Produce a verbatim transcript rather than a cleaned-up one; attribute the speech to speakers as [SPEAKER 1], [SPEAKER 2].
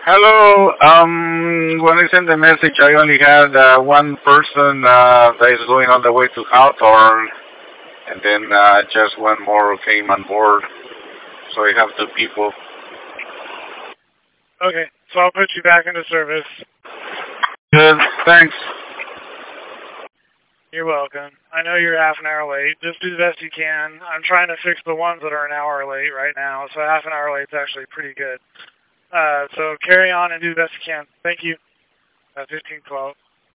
[SPEAKER 1] Hello. Um, when I sent the message, I only had uh, one person uh, that is going on the way to Hawthorne, and then uh, just one more came on board. So I have two people.
[SPEAKER 2] Okay, so I'll put you back into service.
[SPEAKER 1] Good. Thanks.
[SPEAKER 2] You're welcome. I know you're half an hour late. Just do the best you can. I'm trying to fix the ones that are an hour late right now, so half an hour late is actually pretty good. Uh, so carry on and do the best you can. Thank you. Uh, fifteen twelve.